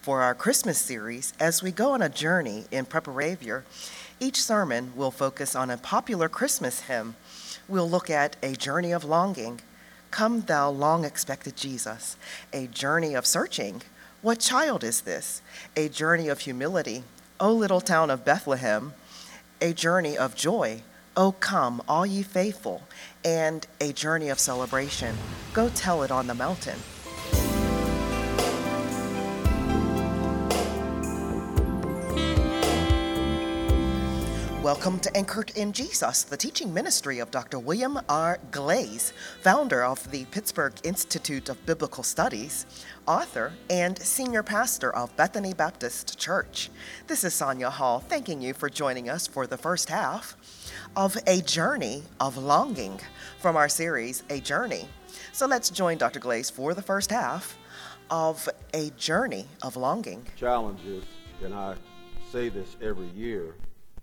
For our Christmas series, as we go on a journey in Preparavia, each sermon will focus on a popular Christmas hymn. We'll look at A Journey of Longing, Come Thou Long-Expected Jesus, A Journey of Searching, What Child Is This? A Journey of Humility, O Little Town of Bethlehem, A Journey of Joy, O Come, All Ye Faithful, and A Journey of Celebration, Go Tell It on the Mountain. Welcome to Anchored in Jesus, the teaching ministry of Dr. William R. Glaze, founder of the Pittsburgh Institute of Biblical Studies, author, and senior pastor of Bethany Baptist Church. This is Sonia Hall, thanking you for joining us for the first half of A Journey of Longing from our series, A Journey. So let's join Dr. Glaze for the first half of A Journey of Longing. Challenges, and I say this every year,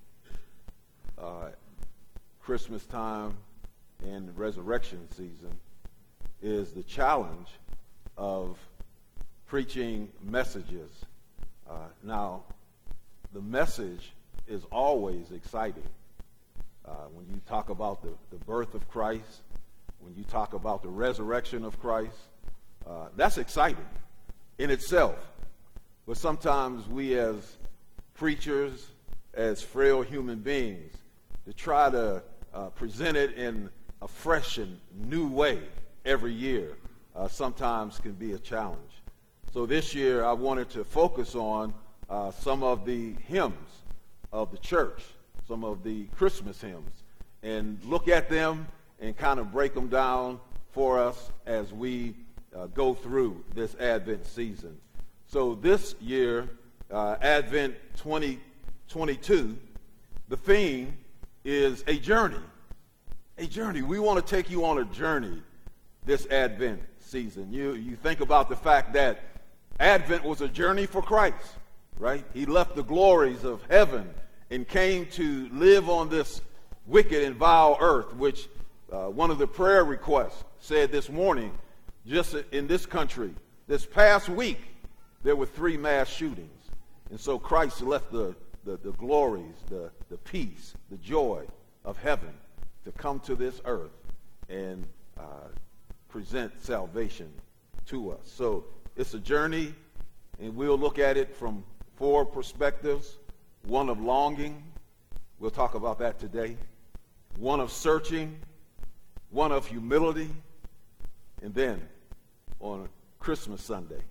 Christmas time and resurrection season is the challenge of preaching messages. Now, the message is always exciting. When you talk about the birth of Christ, when you talk about the resurrection of Christ, that's exciting in itself. But sometimes we as preachers, as frail human beings, to try to present it in a fresh and new way every year sometimes can be a challenge. So this year I wanted to focus on some of the hymns of the church, some of the Christmas hymns, and look at them and kind of break them down for us as we go through this Advent season. So this year, Advent 2022, the theme is a journey. A journey. We want to take you on a journey this Advent season. You think about the fact that Advent was a journey for Christ, right? He left the glories of heaven and came to live on this wicked and vile earth, which one of the prayer requests said this morning, just in this country, this past week, there were 3 mass shootings. And so Christ left the glories, the peace, the joy of heaven to come to this earth and present salvation to us. So it's a journey, and we'll look at it from 4 perspectives. One of longing, we'll talk about that today. One of searching, one of humility, and then on Christmas Sunday.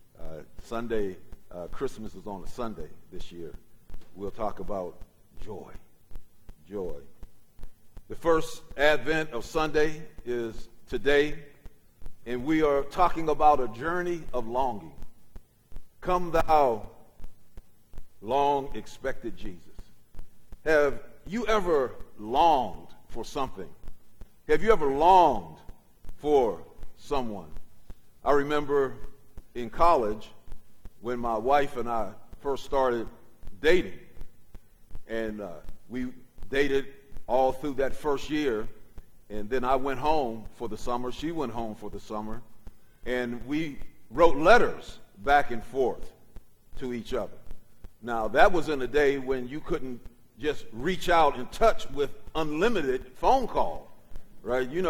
Christmas is on a Sunday this year. We'll talk about joy. Joy. The first Advent of Sunday is today, and we are talking about a journey of longing. Come thou long-expected Jesus. Have you ever longed for something? Have you ever longed for someone? I remember in college when my wife and I first started dating, and we dated all through that first year, and then I went home for the summer, she went home for the summer, and we wrote letters back and forth to each other. Now, that was in a day when you couldn't just reach out and touch with unlimited phone calls, right? You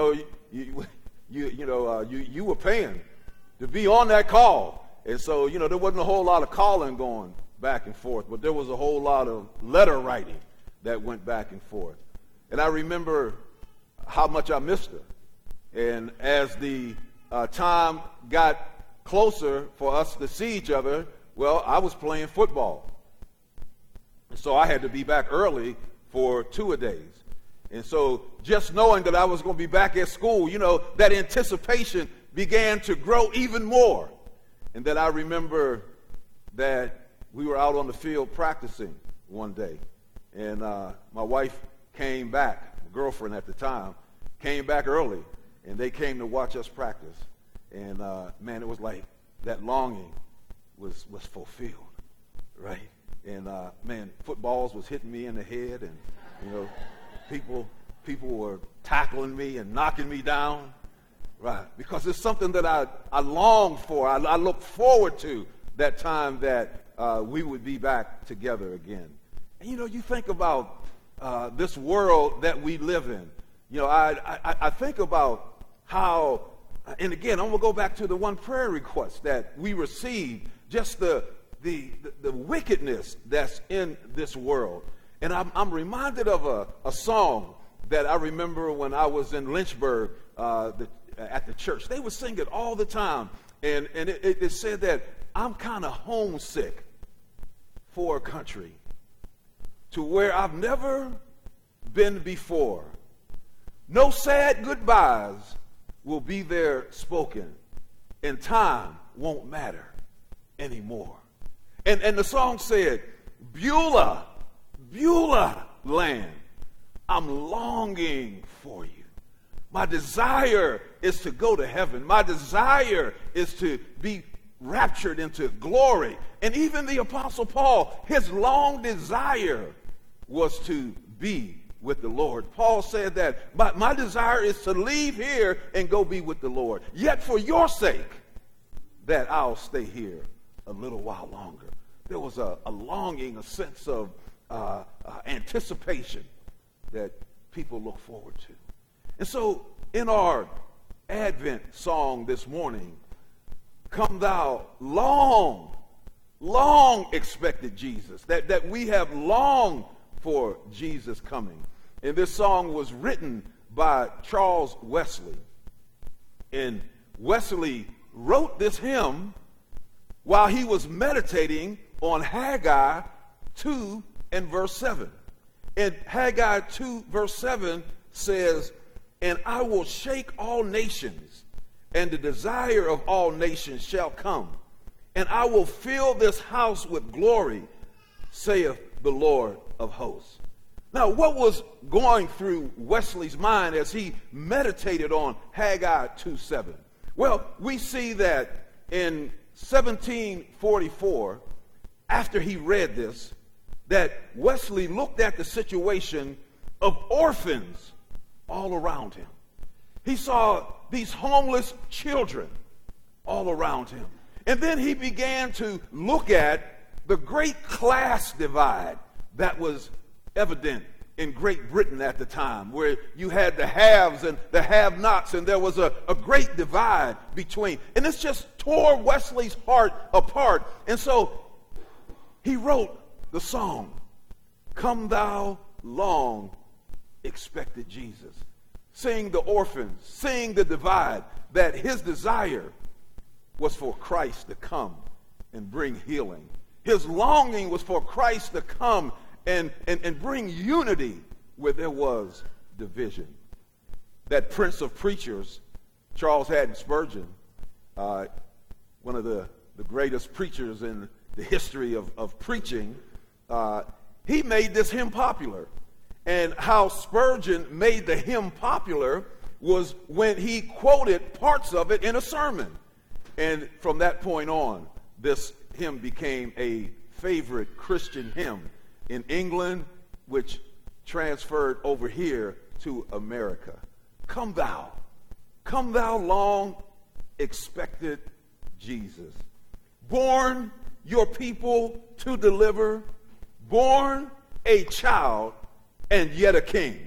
were paying to be on that call, and so there wasn't a whole lot of calling going back and forth, but there was a whole lot of letter writing that went back and forth. And I remember how much I missed her. And as the time got closer for us to see each other, well, I was playing football. And so I had to be back early for 2 days. And so just knowing that I was going to be back at school, that anticipation began to grow even more. And then I remember that we were out on the field practicing one day, and my wife came back, my girlfriend at the time, came back early, and they came to watch us practice. And man, it was like that longing was fulfilled, right? And man, footballs was hitting me in the head, and people were tackling me and knocking me down, right? Because it's something that I long for, I look forward to that time that we would be back together again. And you think about this world that we live in. I think about how, and again, I'm going to go back to the one prayer request that we received, just the wickedness that's in this world. And I'm reminded of a song that I remember when I was in Lynchburg at the church. They would sing it all the time. And it said that I'm kind of homesick for a country to where I've never been before. No sad goodbyes will be there spoken, and time won't matter anymore. And the song said, Beulah, Beulah land, I'm longing for you. My desire is to go to heaven. My desire is to be raptured into glory. And even the Apostle Paul, his long desire was to be with the Lord. Paul said that my desire is to leave here and go be with the Lord. Yet for your sake, that I'll stay here a little while longer. There was a longing, a sense of anticipation that people look forward to. And so in our Advent song this morning, Come Thou Long, long expected Jesus, that we have longed for Jesus coming. And this song was written by Charles Wesley. And Wesley wrote this hymn while he was meditating on Haggai 2 and verse 7. And Haggai 2 verse 7 says, and I will shake all nations, and the desire of all nations shall come. And I will fill this house with glory, saith the Lord of hosts. Now, what was going through Wesley's mind as he meditated on Haggai 2:7? Well, we see that in 1744, after he read this, that Wesley looked at the situation of orphans all around him. He saw these homeless children all around him. And then he began to look at the great class divide that was evident in Great Britain at the time, where you had the haves and the have-nots, and there was a great divide between. And this just tore Wesley's heart apart. And so he wrote the song, Come Thou Long Expected Jesus. Seeing the orphans, seeing the divide, that his desire was for Christ to come and bring healing. His longing was for Christ to come and bring unity where there was division. That prince of preachers, Charles Haddon Spurgeon, one of the greatest preachers in the history of preaching, he made this hymn popular. And how Spurgeon made the hymn popular was when he quoted parts of it in a sermon. And from that point on, this hymn became a favorite Christian hymn in England, which transferred over here to America. Come thou long expected Jesus. Born your people to deliver, born a child and yet a king.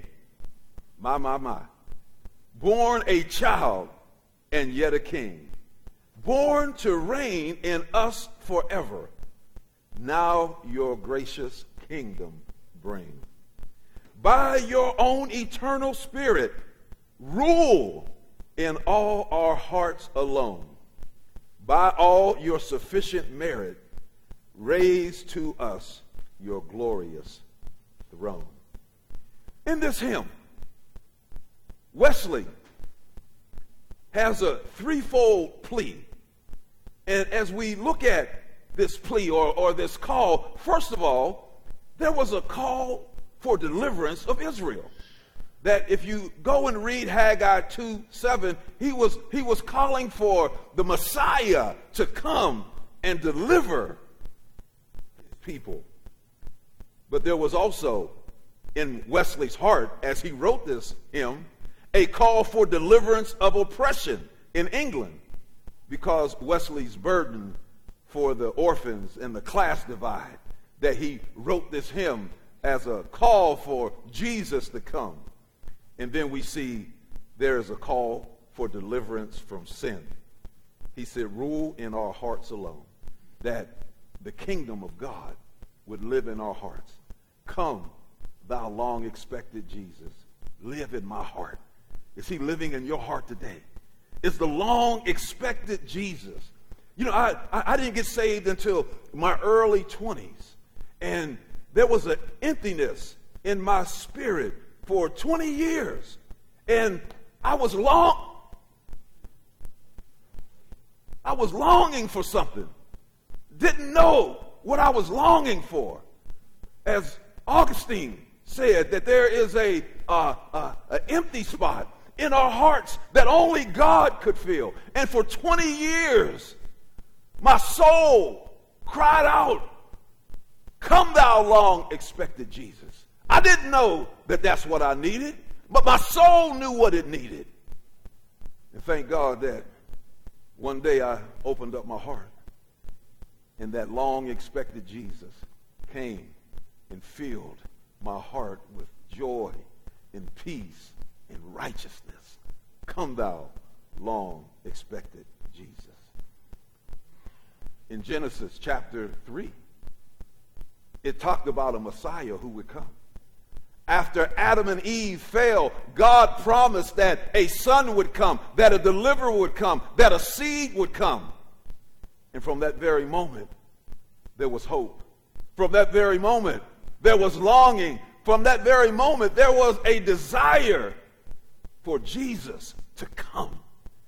My. Born a child and yet a king. Born to reign in us forever. Now your gracious kingdom bring. By your own eternal spirit, rule in all our hearts alone. By all your sufficient merit, raise to us your glorious throne. In this hymn, Wesley has a threefold plea. And as we look at this plea or this call, first of all, there was a call for deliverance of Israel. That if you go and read Haggai 2:7, he was calling for the Messiah to come and deliver his people. But there was also in Wesley's heart, as he wrote this hymn, a call for deliverance of oppression in England, because Wesley's burden for the orphans and the class divide that he wrote this hymn as a call for Jesus to come. And then we see there is a call for deliverance from sin. He said, rule in our hearts alone, that the kingdom of God would live in our hearts. Come, thou long-expected Jesus, live in my heart. Is he living in your heart today? Is the long-expected Jesus? You know, I didn't get saved until my early 20s. And there was an emptiness in my spirit for 20 years. And I was longing for something. Didn't know what I was longing for. As Augustine said, that there is an empty spot in our hearts that only God could fill. And for 20 years, my soul cried out, come thou long-expected Jesus. I didn't know that that's what I needed, but my soul knew what it needed. And thank God that one day I opened up my heart, and that long-expected Jesus came and filled my heart with joy and peace and righteousness. Come thou long-expected Jesus. In Genesis chapter 3, it talked about a Messiah who would come. After Adam and Eve fell, God promised that a son would come, that a deliverer would come, that a seed would come. And from that very moment, there was hope. From that very moment, there was longing. From that very moment, there was a desire for Jesus to come.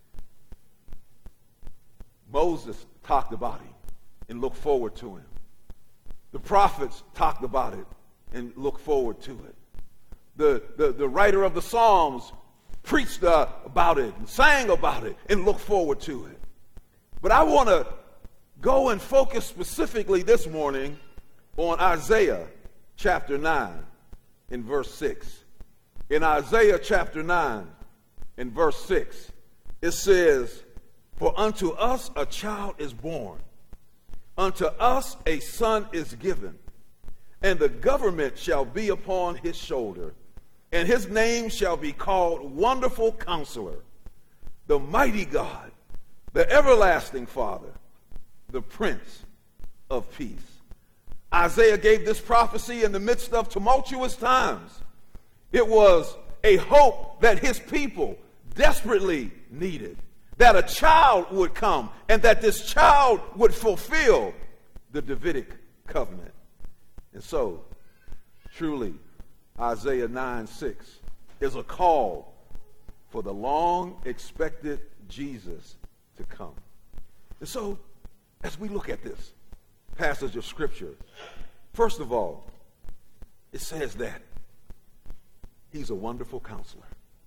Moses talked about him and looked forward to him. The prophets talked about it and looked forward to it. The writer of the Psalms preached about it and sang about it and looked forward to it. But I want to go and focus specifically this morning on Isaiah chapter 9 in verse 6. In Isaiah chapter 9 in verse 6, it says, for unto us a child is born, unto us a son is given, and the government shall be upon his shoulder, and his name shall be called Wonderful Counselor, the Mighty God, the Everlasting Father, the Prince of Peace. Isaiah gave this prophecy in the midst of tumultuous times. It was a hope that his people desperately needed, that a child would come and that this child would fulfill the Davidic covenant. And so, truly, Isaiah 9:6 is a call for the long-expected Jesus to come. And so, as we look at this passage of Scripture, first of all, it says that he's a wonderful counselor.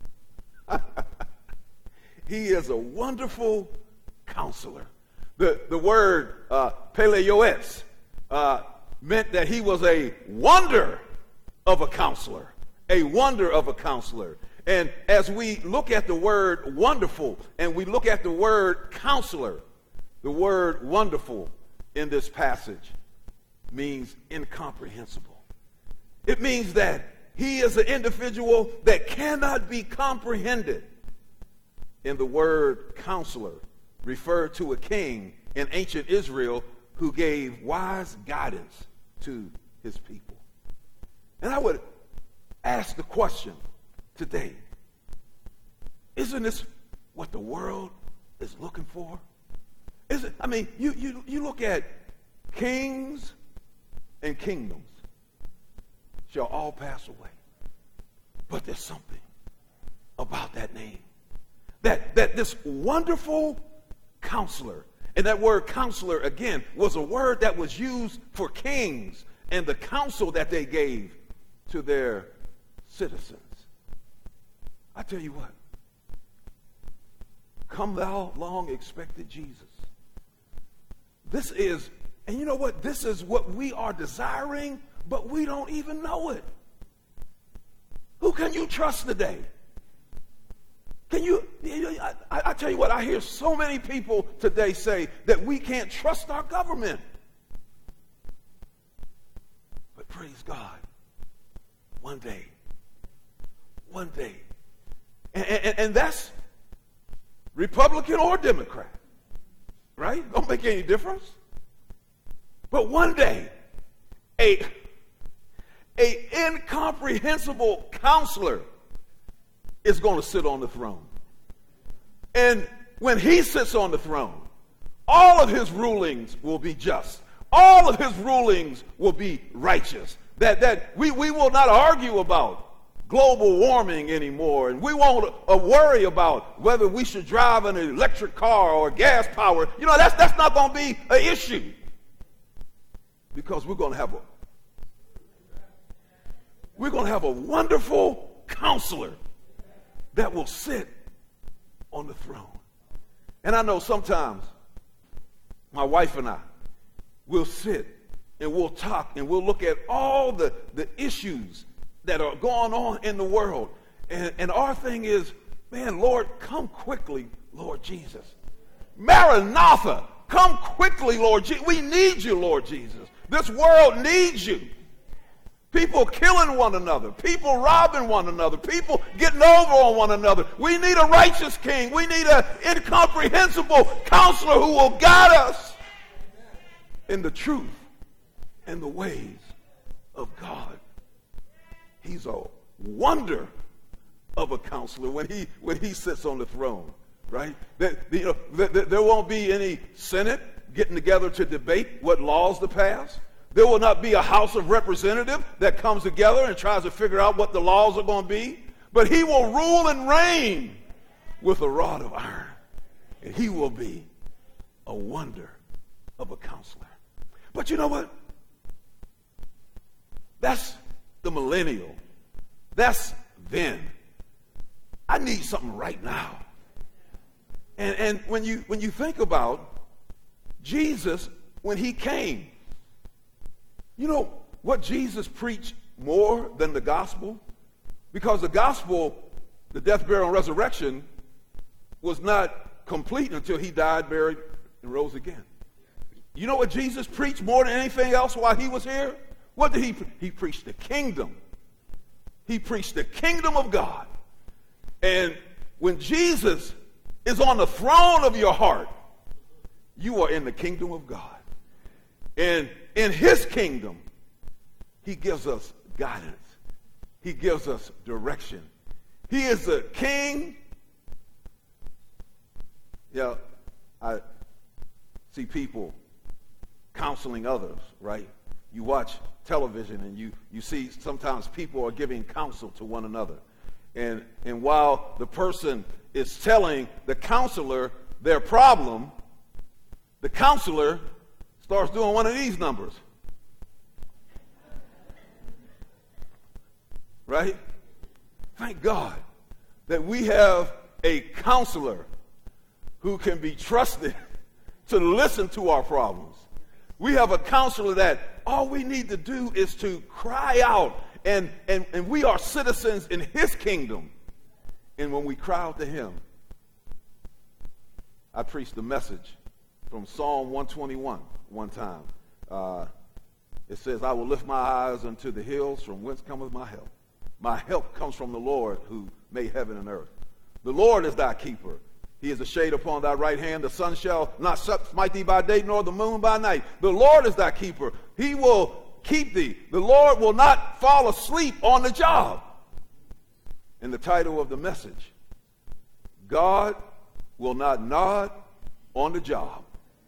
He is a wonderful counselor. The word Peleioes meant that he was a wonder of a counselor, a wonder of a counselor. And as we look at the word wonderful and we look at the word counselor, the word wonderful in this passage means incomprehensible. It means that he is an individual that cannot be comprehended. And the word counselor referred to a king in ancient Israel who gave wise guidance to his people. And I would ask the question today, isn't this what the world is looking for? Is it? I mean, you look at kings and kingdoms shall all pass away. But there's something about that name. That this wonderful counselor, and that word counselor, again, was a word that was used for kings and the counsel that they gave to their citizens. I tell you what, come thou long-expected Jesus. This is, and you know what? This is what we are desiring, but we don't even know it. Who can you trust today? I tell you what, I hear so many people today say that we can't trust our government. But praise God, one day, and that's Republican or Democrat, right? Don't make any difference. But one day, a incomprehensible counselor is going to sit on the throne. And when he sits on the throne, all of his rulings will be just. All of his rulings will be righteous. That we will not argue about global warming anymore, and we won't worry about whether we should drive an electric car or gas power. You know, that's not going to be an issue, because we're going to have a wonderful counselor that will sit on the throne. And I know sometimes my wife and I will sit and we'll talk and we'll look at all the issues that are going on in the world. And our thing is, man, Lord, come quickly, Lord Jesus. Maranatha, come quickly, Lord Jesus. We need you, Lord Jesus. This world needs you. People killing one another. People robbing one another. People getting over on one another. We need a righteous king. We need an incomprehensible counselor who will guide us in the truth and the ways of God. He's a wonder of a counselor when he sits on the throne, right? There won't be any Senate getting together to debate what laws to pass. There will not be a House of Representatives that comes together and tries to figure out what the laws are going to be. But he will rule and reign with a rod of iron. And he will be a wonder of a counselor. But you know what? That's the millennial. That's then. I need something right now. And when you think about Jesus, when he came, you know what Jesus preached more than the gospel? Because the gospel, the death, burial, and resurrection, was not complete until he died, buried, and rose again. You know what Jesus preached more than anything else while he was here? What did he preach? He preached the kingdom. He preached the kingdom of God. And when Jesus is on the throne of your heart, you are in the kingdom of God. And in his kingdom, he gives us guidance. He gives us direction. He is the king. Yeah, I see people counseling others, right? You watch television and you see sometimes people are giving counsel to one another. And while the person is telling the counselor their problem, the counselor starts doing one of these numbers. Right? Thank God that we have a counselor who can be trusted to listen to our problems. We have a counselor that all we need to do is to cry out, and we are citizens in his kingdom. And when we cry out to him, I preached a message from Psalm 121 one time. It says, I will lift my eyes unto the hills, from whence cometh my help. My help comes from the Lord who made heaven and earth. The Lord is thy keeper. He is a shade upon thy right hand. The sun shall not smite thee by day, nor the moon by night. The Lord is thy keeper. He will keep thee. The Lord will not fall asleep on the job. And the title of the message, God will not nod on the job.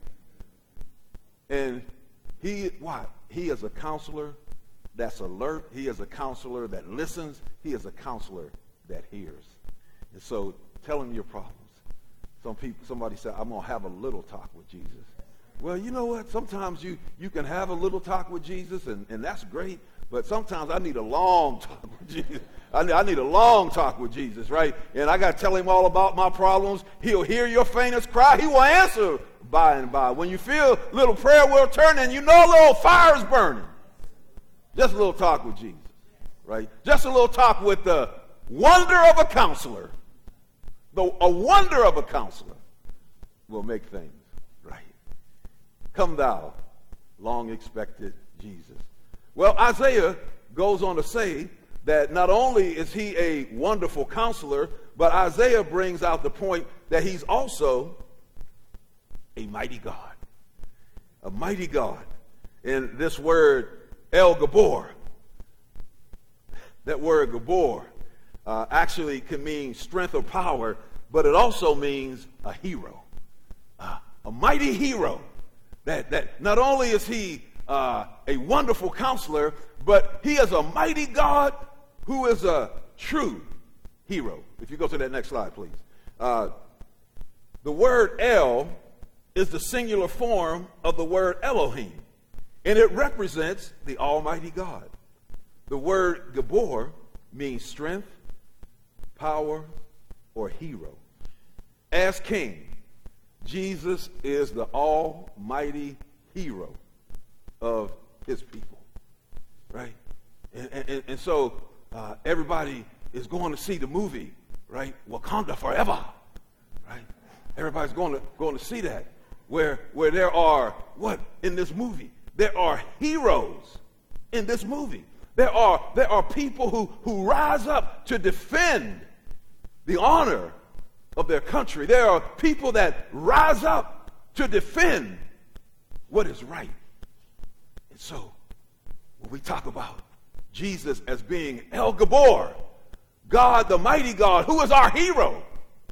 And he is a counselor that's alert. He is a counselor that listens. He is a counselor that hears. And so tell him your problems. Somebody said, I'm going to have a little talk with Jesus. Well, you know what? Sometimes you can have a little talk with Jesus, and that's great. But sometimes I need a long talk with Jesus. I need a long talk with Jesus, right? And I got to tell him all about my problems. He'll hear your faintest cry. He will answer by and by. When you feel a little prayer wheel turning, you know a little fire is burning. Just a little talk with Jesus, right? Just a little talk with the wonder of a counselor though a wonder of a counselor, will make things right. Come thou, long expected Jesus. Well, Isaiah goes on to say that not only is he a wonderful counselor, but Isaiah brings out the point that he's also a mighty God. A mighty God. And this word, El Gabor, that word Gabor, actually can mean strength or power, but it also means a hero. A mighty hero. That not only is he a wonderful counselor, but he is a mighty God who is a true hero. If you go to that next slide, please. The word El is the singular form of the word Elohim, and it represents the Almighty God. The word Gabor means strength, power, or hero. As king, Jesus is the almighty hero of his people, right? And so everybody is going to see the movie, right? Wakanda Forever, right? Everybody's going to see that, where there are what in this movie? There are heroes in this movie. There are people who rise up to defend the honor of their country. There are people that rise up to defend what is right. And so, when we talk about Jesus as being El Gabor, God, the mighty God, who is our hero,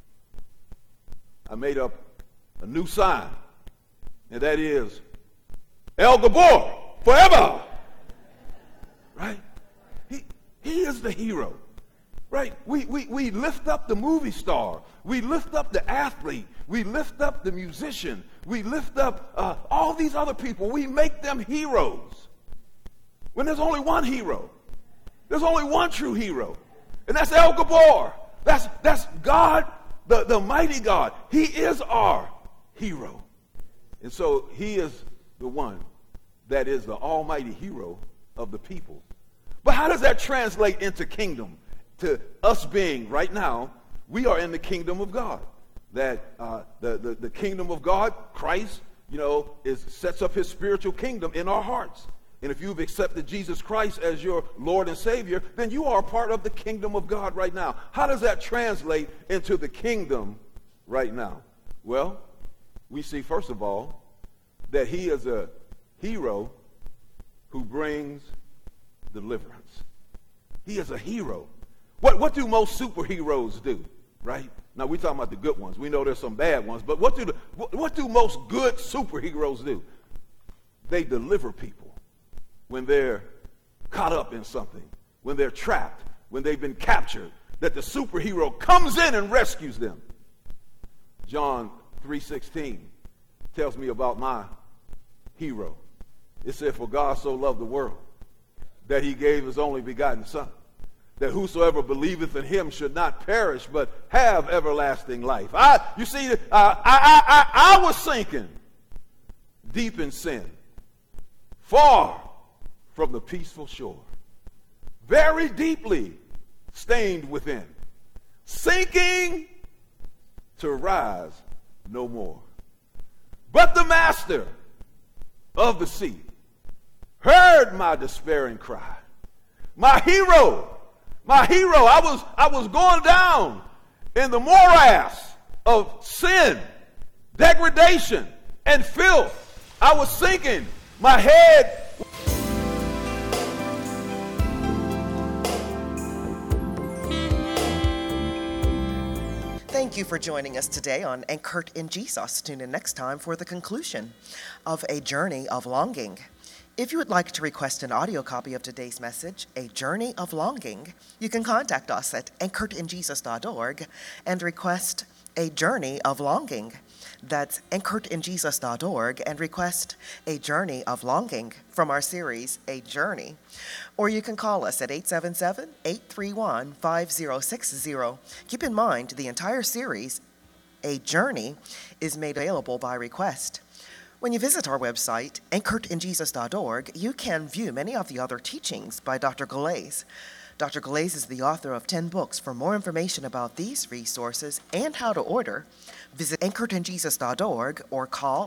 I made up a new sign, and that is El Gabor forever. Right? He is the hero. Right? We lift up the movie star. We lift up the athlete. We lift up the musician. We lift up all these other people. We make them heroes. When there's only one hero. There's only one true hero. And that's El Gabor. That's God, the mighty God. He is our hero. And so he is the one that is the almighty hero of the people. But how does that translate into kingdom? To us being, right now, we are in the kingdom of God. That the kingdom of God, Christ, sets up his spiritual kingdom in our hearts. And if you've accepted Jesus Christ as your Lord and Savior, then you are a part of the kingdom of God right now. How does that translate into the kingdom right now? Well, we see, first of all, that he is a hero who brings deliverance. He is a hero. What do most superheroes do, right? Now, we're talking about the good ones. We know there's some bad ones, but what do most good superheroes do? They deliver people when they're caught up in something, when they're trapped, when they've been captured, that the superhero comes in and rescues them. John 3:16 tells me about my hero. It said, "For God so loved the world that he gave his only begotten Son, that whosoever believeth in him should not perish, but have everlasting life." I was sinking deep in sin, far from the peaceful shore, very deeply stained within, sinking to rise no more. But the master of the sea heard my despairing cry. My hero, I was going down in the morass of sin, degradation, and filth. I was sinking. My head. Thank you for joining us today on Anchored in Jesus. Tune in next time for the conclusion of A Journey of Longing. If you would like to request an audio copy of today's message, A Journey of Longing, you can contact us at anchoredinjesus.org and request A Journey of Longing. That's anchoredinjesus.org and request A Journey of Longing from our series, A Journey. Or you can call us at 877-831-5060. Keep in mind, the entire series, A Journey, is made available by request. When you visit our website, anchoredinjesus.org, you can view many of the other teachings by Dr. Galais. Dr. Glaze is the author of 10 books. For more information about these resources and how to order, visit anchoredinjesus.org or call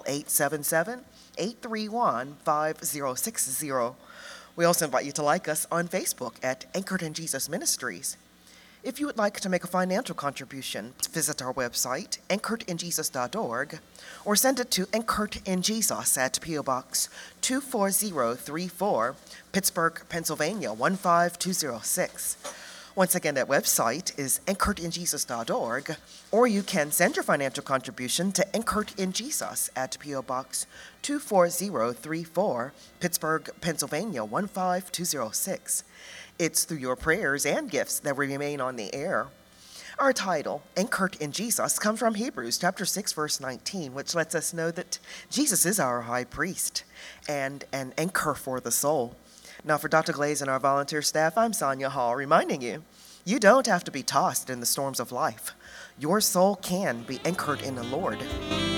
877-831-5060. We also invite you to like us on Facebook at Anchored in Jesus Ministries. If you would like to make a financial contribution, visit our website, anchoredinjesus.org, or send it to Anchored in Jesus at P.O. Box 24034, Pittsburgh, Pennsylvania 15206. Once again, that website is anchoredinjesus.org, or you can send your financial contribution to Anchored in Jesus at P.O. Box 24034, Pittsburgh, Pennsylvania 15206. It's through your prayers and gifts that we remain on the air. Our title, Anchored in Jesus, comes from Hebrews chapter 6, verse 19, which lets us know that Jesus is our high priest and an anchor for the soul. Now, for Dr. Glaze and our volunteer staff, I'm Sonia Hall, reminding you, you don't have to be tossed in the storms of life. Your soul can be anchored in the Lord.